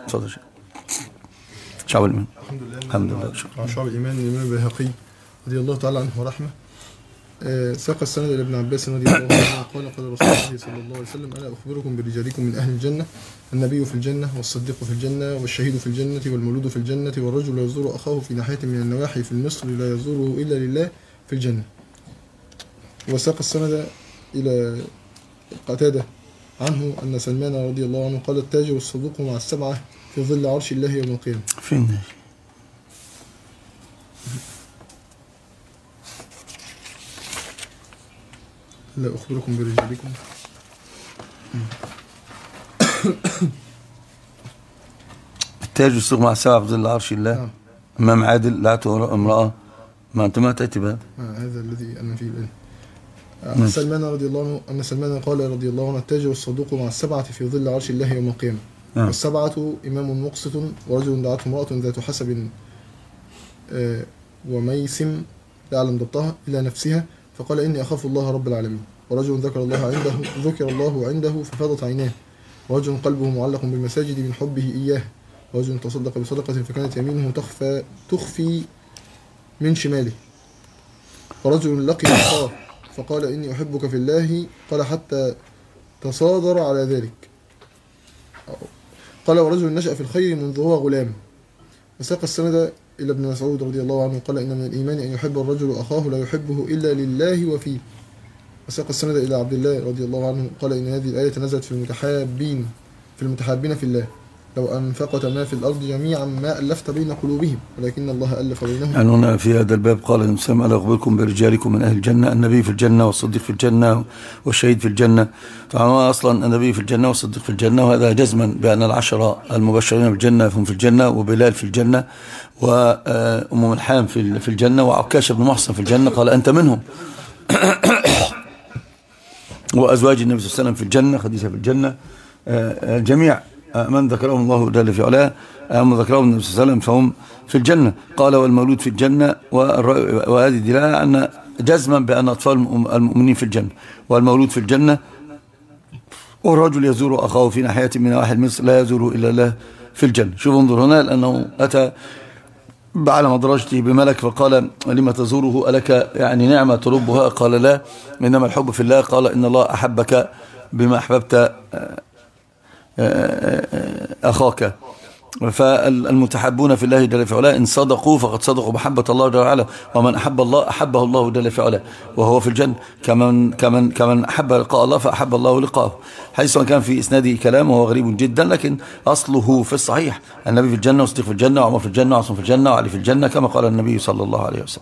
تفضل شعب الإيمان. الحمد لله. شعب الإيمان الإمام البيهقي رضي الله تعالى عنه ورحمه ساق السند إلى ابن عباس رضي الله عنه قال قال رسول الله صلى الله عليه وسلم: ألا أخبركم برجالكم من أهل الجنة؟ النبي في الجنة، والصديق في الجنة، والشهيد في الجنة، والمولود في الجنة، والرجل لا يزور أخاه في ناحية من النواحي في مصر لا يزوره إلا لله في الجنة. وساق السند إلى قتادة عنه أن سلمان رضي الله عنه قال: التاجر والصدوق مع السبعة في ظل عرش الله يوم القيامة. فين؟ لا أخبركم برجالكم. التاج والصدوق مع السبعة في ظل عرش الله. أمام عادل لا امرأة. ما أنت ما تأتي بهذا. هذا الذي أنا فيه الآن. سلمان رضي الله عنه أن سلمان قال رضي الله عنه: التاجر والصدوق مع السبعة في ظل عرش الله يوم القيامة. والسبعة إمام مقسط، ورجل دعته امرأة ذات حسب وميسم لا أعلم ضبطها إلى نفسها فقال: إني أخاف الله رب العالمين. ورجل ذكر الله عنده ففاضت عيناه. ورجل قلبه معلق بالمساجد من حبه إياه. ورجل تصدق بصدقة فكانت يمينه تخفي من شماله. ورجل لقي أخاه فقال: إني أحبك في الله، قال: حتى تصادر على ذلك. قال: ورجل نشأ في الخير منذ هو غلام. وساق السند إلى ابن مسعود رضي الله عنه قال: إن من الإيمان أن يحب الرجل أخاه لا يحبه إلا لله وفيه. وساق السند إلى عبد الله رضي الله عنه قال: إن هذه الآية نزلت في المتحابين في الله. لو أنفقت ما في الأرض جميعا ما ألفت بين قلوبهم ولكن الله ألف بينهم. يعني هنا في هذا الباب قال الإنسان: ألا أخبركم برجالكم من أهل الجنة؟ النبي في الجنة، والصديق في الجنة، والشهيد في الجنة. طبعا أصلا النبي في الجنة والصديق في الجنة، وهذا جزما بأن العشرة المبشرين بالجنة هم في الجنة، وبلال في الجنة، وأم ملحان في الجنة، وعكاش بن محصن في الجنة. قال: أنت منهم. وأزواج النبي صلى الله عليه وسلم في الجنة، خديجة في الجنة. جميع من ذكرهم الله جل في علاه، من ذكرهم النبي صلى الله عليه وسلم فهم في الجنة. قال: والمولود في الجنة. وهذه دلالة أن جزما بأن أطفال المؤمنين في الجنة، والمولود في الجنة. والرجل يزور أخاه في ناحية من نواحي مصر لا يزوره إلا الله في الجنة. شوف انظر هنا، لأنه أتى على مدرجته بملك فقال: لما تزوره؟ ألك يعني نعمة تربها؟ قال: لا، إنما الحب في الله. قال: إن الله أحبك بما أحببت أخاك. فالمتحبون في الله جل في علاه إن صدقوا فقد صدقوا محبة الله جل وعلا، ومن أحب الله أحبه الله جل في علاه وهو في الجنة، كمن أحب لقاء الله فأحب الله لقاءه. حيث كان في إسناده كلام وهو غريب جدا، لكن أصله في الصحيح: النبي في الجنة، والصديق في الجنة، وعمر في الجنة، وعثمان في الجنة، وعلي في الجنة، كما قال النبي صلى الله عليه وسلم.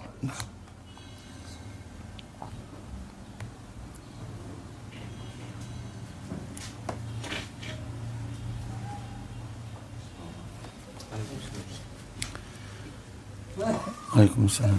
عليكم السلام.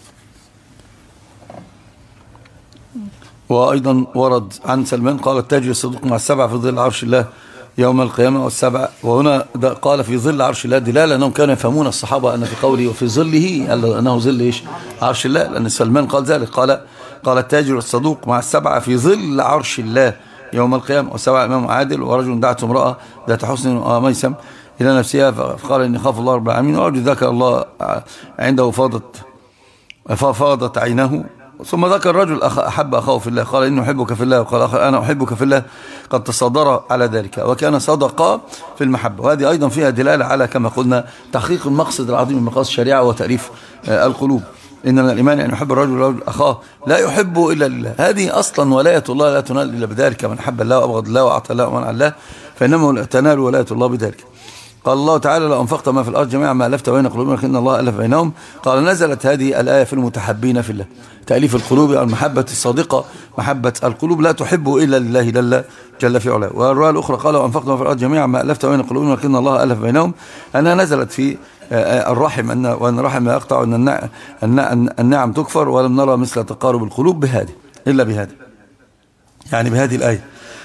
وأيضا ورد عن سلمان قال: التاج الصدوق مع السبع في ظل عرش الله يوم القيامة. والسبع، وهنا قال في ظل عرش الله، دلالة أنهم كانوا يفهمون الصحابة أن في قوله وفي ظله أنه ظل إيش؟ عرش الله، لأن سلمان قال ذلك. قال: التاجر الصدوق مع السبعة في ظل عرش الله يوم القيامة. والسبع إمام عادل، ورجل دعته امرأة ذات حسن وميسم إلى نفسها فقال: إني خاف الله رب العالمين. ورجل ذكر الله عنده فاضت عينه. ثم ذكر رجل أحب أخاه في الله، قال: إني أحبك في الله، وقال آخر: أنا أحبك في الله، قد تصادر على ذلك، وكان صدقا في المحبة. وهذه أيضا فيها دلالة على كما قلنا تحقيق المقصد العظيم من مقاصد الشريعة وتأليف القلوب. إن من الإيمان أن يحب الرجل أخاه لا يحبه إلا لله. هذه أصلا ولاية الله لا تنال إلا بذلك: من حب الله وأبغض الله وأعطى الله ومنع الله فإنما تنال ولاية الله بذلك. قال الله تعالى: لو أنفقت ما في الأرض جميعا ما ألفت بين قلوبهم ولكن الله ألف بينهم. قال: نزلت هذه الآية في المتحبين في الله، تأليف القلوب، المحبة الصادقة، محبة القلوب لا تحب إلا لله جل في علاه. والرواية الأخرى قال: لو أنفقت ما في الأرض جميعا ما ألفت بين قلوبهم ولكن الله ألف بينهم، أنها نزلت في الرحم، وأن الرحم لا يقطع، وأن النعم تكفر، ولم نرى مثل تقارب القلوب بهذه إلا بهذه، يعني بهذه الآية.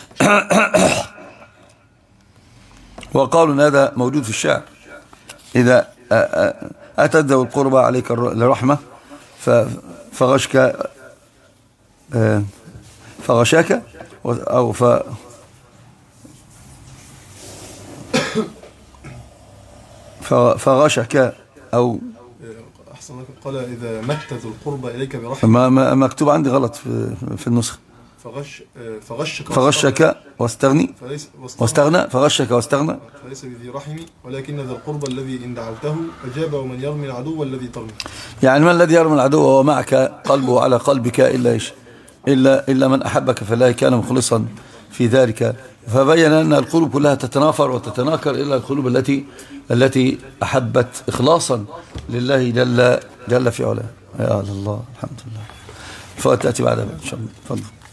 وقالوا ان هذا موجود في الشعر: إذا أتت ذوي القربى عليك لرحمة فغشاك أو فغشك أو أحسن لك قال إذا مت ذو القربى إليك برحم. ما مكتوب عندي غلط في النسخة. فغشك واستغني واستغنى فغشك واستغنى فليس بذي رحم ولكن ذا القربى الذي إن دعوته أجاب ومن يرمي العدو الذي ترمي. يعني من الذي يرمي العدو وهو معك قلبه على قلبك إلا من أحبك فلا كان مخلصا في ذلك. فبين أن القلوب كلها تتنافر وتتناكر إلا القلوب التي أحبت إخلاصا لله جل في علاه. يا الله الحمد لله. فتأتي بعدها إن شاء الله. تفضل.